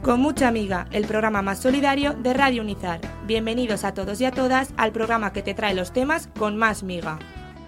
Con mucha amiga, el programa más solidario de Radio Unizar. Bienvenidos a todos y a todas al programa que te trae los temas con más miga.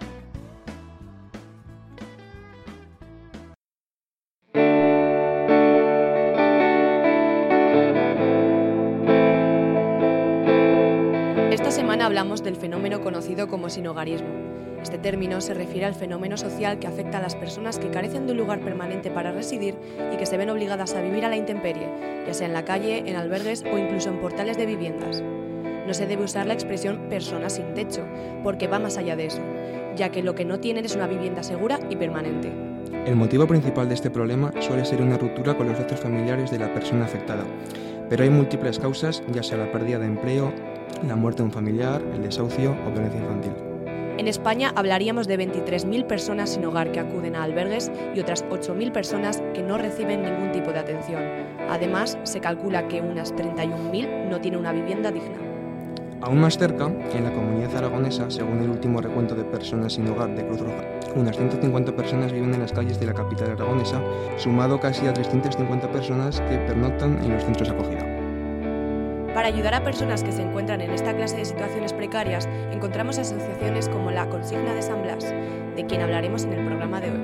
Esta semana hablamos del fenómeno conocido como sinhogarismo. Este término se refiere al fenómeno social que afecta a las personas que carecen de un lugar permanente para residir y que se ven obligadas a vivir a la intemperie, ya sea en la calle, en albergues o incluso en portales de viviendas. No se debe usar la expresión persona sin techo, porque va más allá de eso, ya que lo que no tienen es una vivienda segura y permanente. El motivo principal de este problema suele ser una ruptura con los lazos familiares de la persona afectada, pero hay múltiples causas, ya sea la pérdida de empleo, la muerte de un familiar, el desahucio o violencia infantil. En España hablaríamos de 23.000 personas sin hogar que acuden a albergues y otras 8.000 personas que no reciben ningún tipo de atención. Además, se calcula que unas 31.000 no tienen una vivienda digna. Aún más cerca, en la comunidad aragonesa, según el último recuento de personas sin hogar de Cruz Roja, unas 150 personas viven en las calles de la capital aragonesa, sumado casi a 350 personas que pernoctan en los centros de acogida. Para ayudar a personas que se encuentran en esta clase de situaciones precarias, encontramos asociaciones como la Consigna de San Blas, de quien hablaremos en el programa de hoy.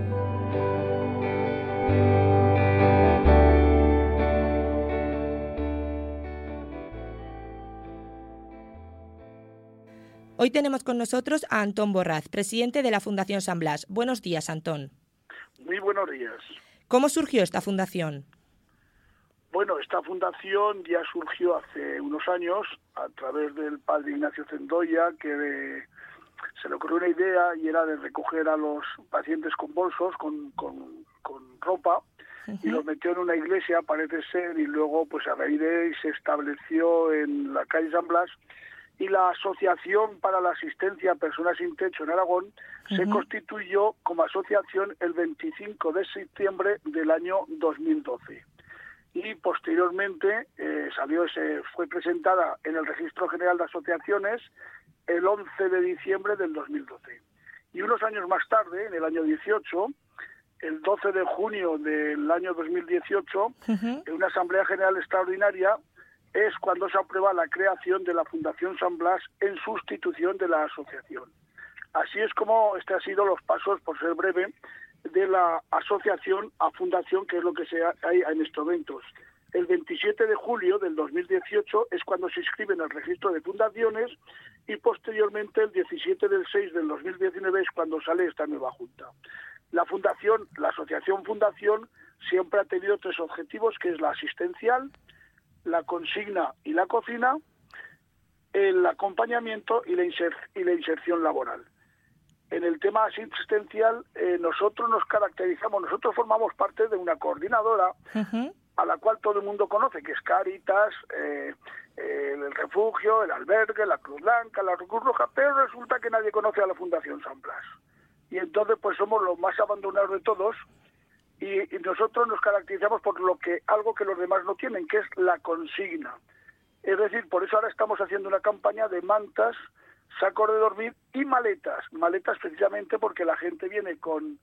Hoy tenemos con nosotros a Antón Borraz, presidente de la Fundación San Blas. Buenos días, Antón. Muy buenos días. ¿Cómo surgió esta fundación? Bueno, esta fundación ya surgió hace unos años a través del padre Ignacio Zendoya, que se le ocurrió una idea y era de recoger a los pacientes con bolsos, con ropa, y los metió en una iglesia, parece ser, y luego pues a raíz de ahí se estableció en la calle San Blas, y la Asociación para la Asistencia a Personas sin Techo en Aragón se constituyó como asociación el 25 de septiembre del año 2012. Y posteriormente fue presentada en el Registro General de Asociaciones el 11 de diciembre del 2012. Y unos años más tarde, en el año 18, el 12 de junio del año 2018, en una Asamblea General Extraordinaria, es cuando se aprueba la creación de la Fundación San Blas en sustitución de la asociación. Así es como han sido los pasos, por ser breve, de la asociación a fundación, que es lo que hay en estos momentos. El 27 de julio del 2018 es cuando se inscribe en el registro de fundaciones y posteriormente el 17 del 6 del 2019 es cuando sale esta nueva junta. La asociación fundación siempre ha tenido tres objetivos, que es la asistencial, la consigna y la cocina, el acompañamiento y la inserción laboral. En el tema asistencial, nosotros nos caracterizamos, nosotros formamos parte de una coordinadora a la cual todo el mundo conoce, que es Cáritas, el Refugio, el Albergue, la Cruz Blanca, la Cruz Roja, pero resulta que nadie conoce a la Fundación San Blas. Y entonces pues somos los más abandonados de todos y nosotros nos caracterizamos por algo que los demás no tienen, que es la consigna. Es decir, por eso ahora estamos haciendo una campaña de mantas, sacos de dormir y maletas precisamente porque la gente viene con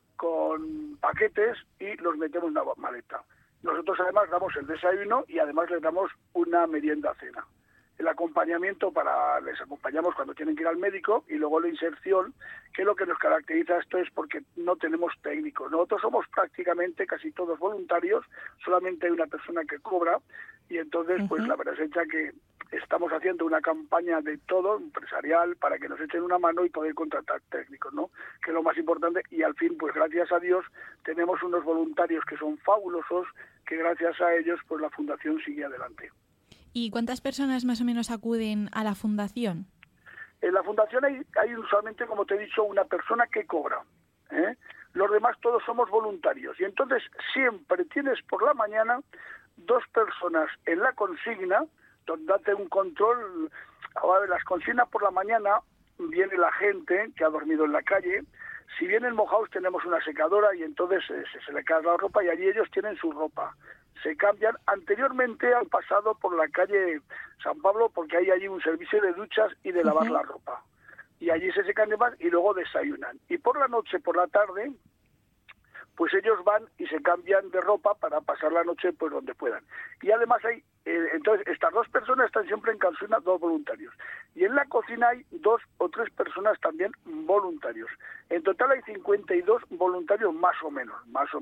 paquetes y los metemos en una maleta. Nosotros además damos el desayuno y además les damos una merienda cena. El acompañamiento les acompañamos cuando tienen que ir al médico y luego la inserción, que lo que nos caracteriza esto es porque no tenemos técnicos. Nosotros somos prácticamente casi todos voluntarios, solamente hay una persona que cobra y entonces pues la verdad es que estamos haciendo una campaña de todo, empresarial, para que nos echen una mano y poder contratar técnicos, ¿no? Que es lo más importante y al fin, pues gracias a Dios, tenemos unos voluntarios que son fabulosos, que gracias a ellos pues la fundación sigue adelante. ¿Y cuántas personas más o menos acuden a la fundación? En la fundación hay usualmente, como te he dicho, una persona que cobra, ¿eh? Los demás todos somos voluntarios y entonces siempre tienes por la mañana 2 personas en la consigna, donde date un control. Ahora, las consignas por la mañana viene la gente que ha dormido en la calle. Si vienen mojados tenemos una secadora y entonces se le cae la ropa y allí ellos tienen su ropa. Se cambian. Anteriormente han pasado por la calle San Pablo porque hay allí un servicio de duchas y de lavar la ropa. Y allí se secan de más y luego desayunan. Y por la noche, por la tarde, pues ellos van y se cambian de ropa para pasar la noche pues donde puedan. Y además hay, entonces estas 2 personas están siempre en cocina, 2 voluntarios. Y en la cocina hay 2 o 3 personas también voluntarios. En total hay 52 voluntarios más o menos.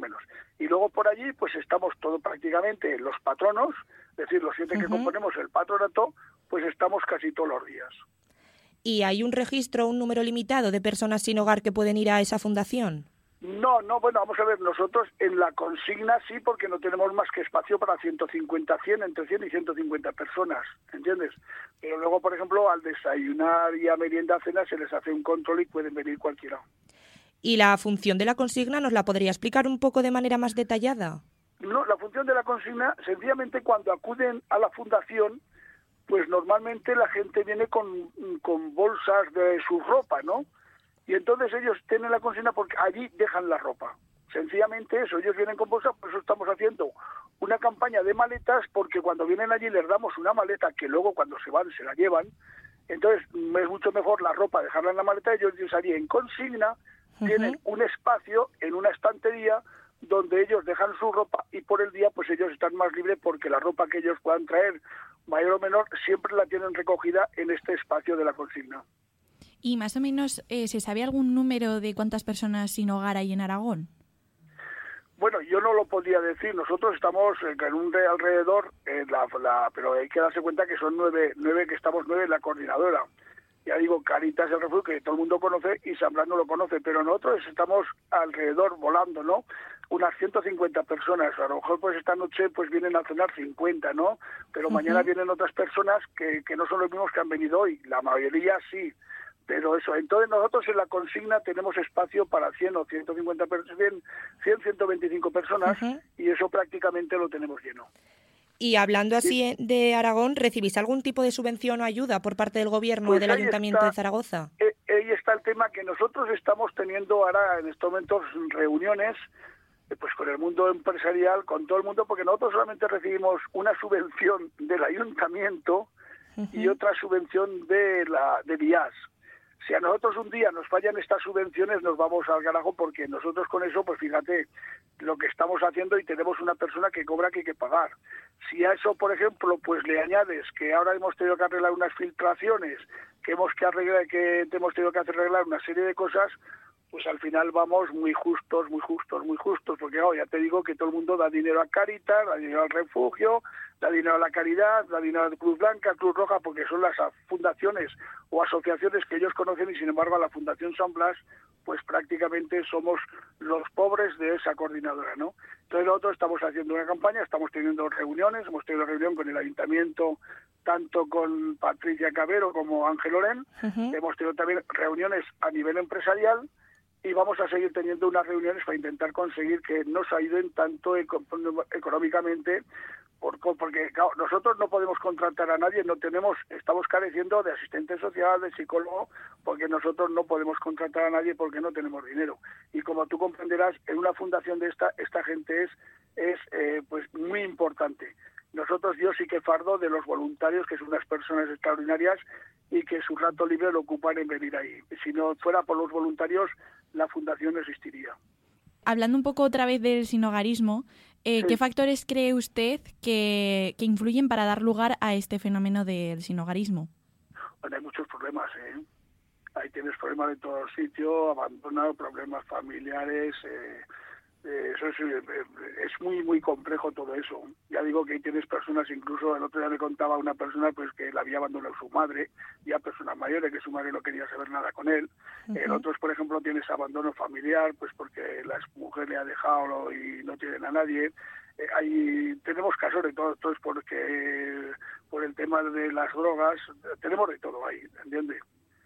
Y luego por allí pues estamos todos prácticamente los patronos, es decir, los 7 que componemos el patronato, pues estamos casi todos los días. ¿Y hay un registro, un número limitado de personas sin hogar que pueden ir a esa fundación? No, bueno, vamos a ver, nosotros en la consigna sí, porque no tenemos más que espacio para 150, 100, entre 100 y 150 personas, ¿entiendes? Pero luego, por ejemplo, al desayunar y a merienda, cena, se les hace un control y pueden venir cualquiera. ¿Y la función de la consigna nos la podría explicar un poco de manera más detallada? No, la función de la consigna, sencillamente cuando acuden a la fundación, pues normalmente la gente viene con bolsas de su ropa, ¿no? Y entonces ellos tienen la consigna porque allí dejan la ropa. Sencillamente eso, ellos vienen con bolsas, por eso estamos haciendo una campaña de maletas, porque cuando vienen allí les damos una maleta que luego cuando se van se la llevan. Entonces es mucho mejor la ropa dejarla en la maleta, ellos allí en consigna tienen un espacio en una estantería donde ellos dejan su ropa y por el día pues ellos están más libres porque la ropa que ellos puedan traer, mayor o menor, siempre la tienen recogida en este espacio de la consigna. ¿Y más o menos se sabe algún número de cuántas personas sin hogar hay en Aragón? Bueno, yo no lo podría decir. Nosotros estamos en un alrededor, pero hay que darse cuenta que son 9 que estamos 9 en la coordinadora. Ya digo, Cáritas el Refugio, que todo el mundo conoce, y San Blas no lo conoce, pero nosotros estamos alrededor volando, ¿no? Unas 150 personas. A lo mejor pues esta noche pues vienen a cenar 50, ¿no? Pero mañana vienen otras personas que no son los mismos que han venido hoy. La mayoría sí. Pero eso, entonces nosotros en la consigna tenemos espacio para 100 o 150 personas, 125 personas, y eso prácticamente lo tenemos lleno. Y hablando así de Aragón, ¿recibís algún tipo de subvención o ayuda por parte del gobierno pues o del Ayuntamiento de Zaragoza? Ahí está el tema, que nosotros estamos teniendo ahora en estos momentos reuniones pues con el mundo empresarial, con todo el mundo, porque nosotros solamente recibimos una subvención del Ayuntamiento y otra subvención de IAS. Si a nosotros un día nos fallan estas subvenciones, nos vamos al carajo, porque nosotros con eso, pues fíjate lo que estamos haciendo y tenemos una persona que cobra que hay que pagar. Si a eso, por ejemplo, pues le añades que ahora hemos tenido que arreglar unas filtraciones, que hemos tenido que arreglar una serie de cosas, pues al final vamos muy justos, porque ya te digo que todo el mundo da dinero a Cáritas, da dinero al Refugio, da dinero a la Caridad, da dinero a Cruz Blanca, Cruz Roja, porque son las fundaciones o asociaciones que ellos conocen, y sin embargo a la Fundación San Blas pues prácticamente somos los pobres de esa coordinadora, ¿no? Entonces nosotros estamos haciendo una campaña, estamos teniendo reuniones, hemos tenido reunión con el Ayuntamiento, tanto con Patricia Cabero como Ángel Loren, hemos tenido también reuniones a nivel empresarial, y vamos a seguir teniendo unas reuniones para intentar conseguir que nos ayuden tanto económicamente, porque claro, nosotros no podemos contratar a nadie, estamos careciendo de asistente social, de psicólogo, porque nosotros no podemos contratar a nadie porque no tenemos dinero. Y como tú comprenderás, en una fundación de esta gente es pues muy importante. Yo sí que fardo de los voluntarios, que son unas personas extraordinarias y que su rato libre lo ocupan en venir ahí. Si no fuera por los voluntarios, la fundación no existiría. Hablando un poco otra vez del sinhogarismo, ¿qué factores cree usted que influyen para dar lugar a este fenómeno del sinhogarismo? Bueno, hay muchos problemas, Ahí tienes problemas de todo sitio, abandono, problemas familiares, eso es muy complejo todo eso. Ya digo que ahí tienes personas, incluso el otro día me contaba una persona pues que la había abandonado su madre, ya personas mayores, que su madre no quería saber nada con él. Otros, por ejemplo, tienes abandono familiar, pues porque la mujer le ha dejado y no tienen a nadie. Ahí tenemos casos de todo esto, es porque por el tema de las drogas, tenemos de todo ahí, ¿entiendes?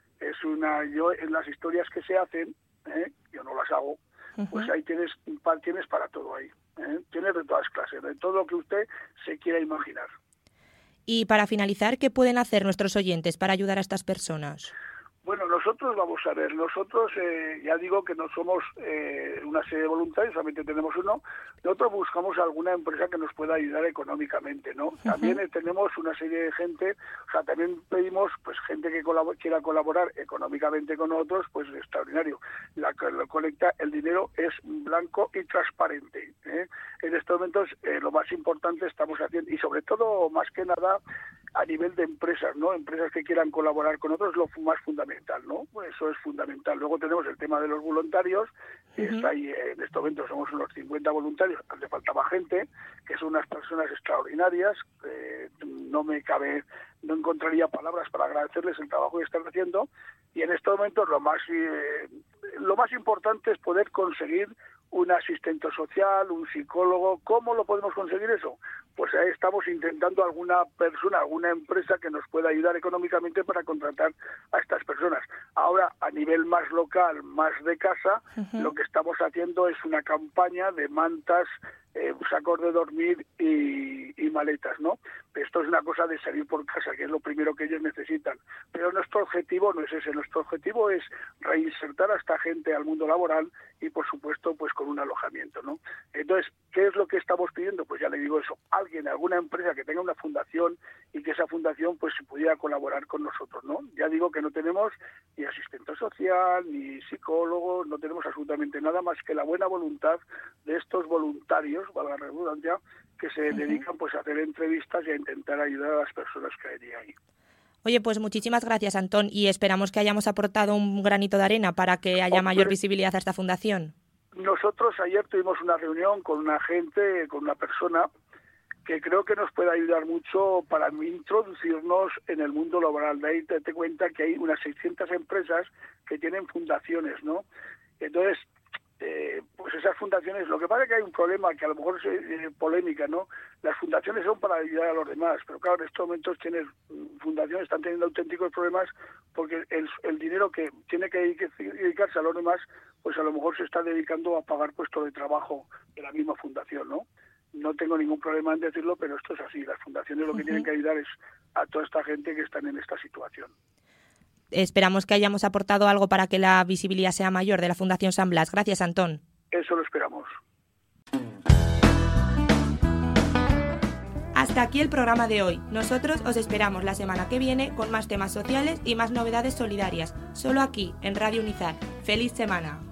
Yo en las historias que se hacen, yo no las hago, pues ahí tienes para todo ahí, tienes de todas clases, de todo lo que usted se quiera imaginar. Y para finalizar, ¿qué pueden hacer nuestros oyentes para ayudar a estas personas? Bueno, nosotros, vamos a ver, ya digo que no somos una serie de voluntarios, solamente tenemos uno. Nosotros buscamos alguna empresa que nos pueda ayudar económicamente, ¿no? También tenemos una serie de gente, o sea, también pedimos pues gente que quiera colaborar económicamente con nosotros, pues extraordinario. La colecta, el dinero es blanco y transparente, ¿eh? En estos momentos lo más importante estamos haciendo, y sobre todo, más que nada, a nivel de empresas, ¿no? Empresas que quieran colaborar con otros, lo más fundamental, ¿no? Pues eso es fundamental. Luego tenemos el tema de los voluntarios, que está ahí, en este momento somos unos 50 voluntarios, hace falta más gente, que son unas personas extraordinarias, no encontraría palabras para agradecerles el trabajo que están haciendo, y en estos momentos lo más importante es poder conseguir un asistente social, un psicólogo. ¿Cómo lo podemos conseguir eso? Pues ahí estamos intentando alguna persona, alguna empresa que nos pueda ayudar económicamente para contratar a estas personas. Ahora, a nivel más local, más de casa, lo que estamos haciendo es una campaña de mantas, sacos de dormir y maletas, ¿no? Esto es una cosa de salir por casa, que es lo primero que ellos necesitan. Pero nuestro objetivo no es ese. Nuestro objetivo es reinsertar a esta gente al mundo laboral y, por supuesto, pues con un alojamiento, ¿no? Entonces, ¿qué es lo que estamos pidiendo? Pues ya le digo eso. Alguna empresa que tenga una fundación y que esa fundación pues se pudiera colaborar con nosotros, ¿no? Ya digo que no tenemos ni asistente social, ni psicólogos, no tenemos absolutamente nada más que la buena voluntad de estos voluntarios, valga la redundancia, que se dedican pues a hacer entrevistas y a intentar ayudar a las personas que hay ahí. Oye, pues muchísimas gracias, Antón, y esperamos que hayamos aportado un granito de arena para que haya mayor visibilidad a esta fundación. Nosotros ayer tuvimos una reunión con una persona que creo que nos puede ayudar mucho para introducirnos en el mundo laboral. De ahí te cuenta que hay unas 600 empresas que tienen fundaciones, ¿no? Entonces, pues esas fundaciones, lo que pasa es que hay un problema que a lo mejor es polémica, ¿no? Las fundaciones son para ayudar a los demás, pero claro, en estos momentos fundaciones están teniendo auténticos problemas porque el dinero que tiene que dedicarse a los demás, pues a lo mejor se está dedicando a pagar puestos de trabajo de la misma fundación, ¿no? No tengo ningún problema en decirlo, pero esto es así. Las fundaciones lo que tienen que ayudar es a toda esta gente que están en esta situación. Esperamos que hayamos aportado algo para que la visibilidad sea mayor de la Fundación San Blas. Gracias, Antón. Eso lo esperamos. Hasta aquí el programa de hoy. Nosotros os esperamos la semana que viene con más temas sociales y más novedades solidarias. Solo aquí, en Radio Unizar. ¡Feliz semana!